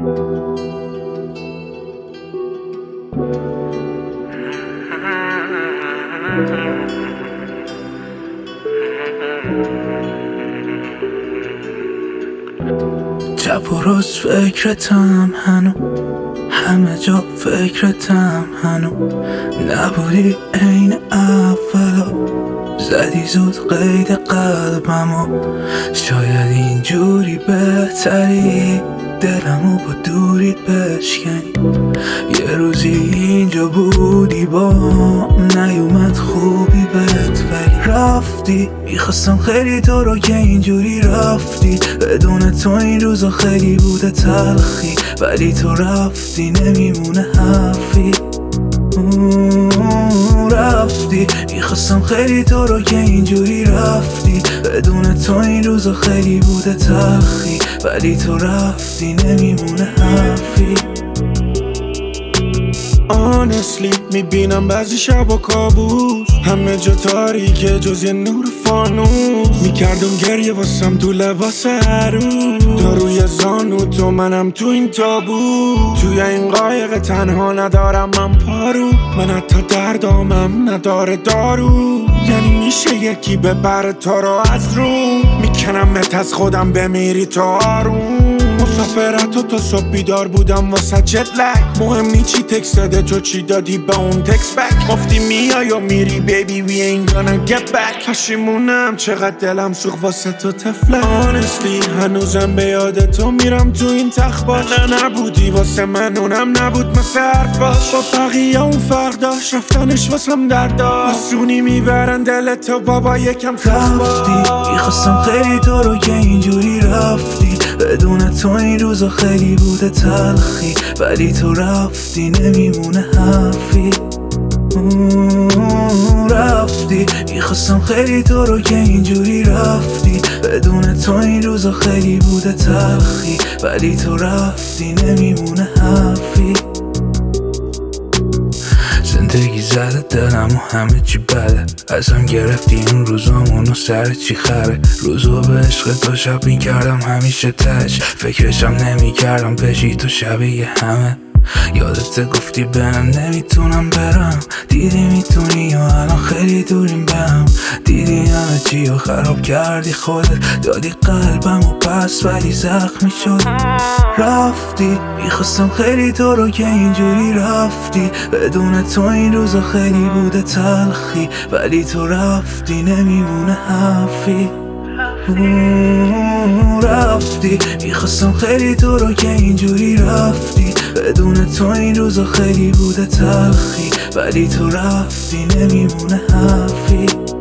شب و روز فکرتم هنو، همه جا فکرتم هنو. نبودی عین اولا، زدی زود قید قلبمو. شاید اینجوری بهتری، دلمو با دوری بشکنی. یه روزی اینجا بودی با نیومد خوبی بهت، ولی رفتی. میخواستم خیلی تو رو که اینجوری رفتی، بدون تو این روزا خیلی بوده تلخی، ولی تو رفتی نمیمونه حرفی. رفتی. میخواستم خیلی تو رو که اینجوری رفتی، بدون تو این روزا خیلی بوده تلخی، ولی تو رفتی نمیمونه حرفی. Honestly میبینم بعضی شب کابوس، همه جا تاریکه جز یه نور فانوس. میکردم گریه واسم تو لباس عروس، تا روی زانو تو منم تو این تابوت. توی این قایق تنها ندارم من پارو، من حتی دردامم نداره دارو. یعنی میشه یکی ببره تا رو از رو، میکنمت از خودم بمیری تو آروم. مسافرت و تا صبح بیدار بودم واسه جت لگ، مهم نی چی تکست داده تو چی دادی به اون تکست بک. گفتی میای و میری بیبی وی ain't gonna get back. پشیمونم چقدر دلم سوخت واسه تو تفلک. Honestly هنوزم به یاد تو میرم تو این تخت باش. نبودی واسه من اونم نبود مثل حرفاش، با بقیه اون فرق داشت رفتنش واسم درد داشت. آسونی میبرن دلتو بابا یکم رفتی. میخواستم خیلی تو رو که اینجوری رفتی، بدون تو این روزا خیلی بوده تلخی، ولی تو رفتی نمیمونه حرفی. رفتی. میخواستم خیلی تو رو که اینجوری رفتی، بدون تو این روزا خیلی بوده تلخی، ولی تو رفتی نمیمونه حرفی. زندگی زده دلم و همه چی بده، ازم گرفتی این روزامونو سر چی خره. روزو به عشق تو شب میکردم همیشه تش، فکرشم نمیکردم پشی تو شبیه همه. یادت گفتی بهم نمیتونم برم، دیدی میتونی و الان خیلی دوریم بهم. دیدی همه چی و خراب کردی خودت، دادی قلبم و پس ولی زخمی شد. رفتی. میخواستم خیلی تو رو که اینجوری رفتی، بدون تو این روزا خیلی بوده تلخی، ولی تو رفتی نمیمونه حرفی. رفتی. میخواستم خیلی تو رو که اینجوری رفتی، بدون تو این روزا خیلی بوده تلخی، ولی تو رفتی نمیمونه حرفی.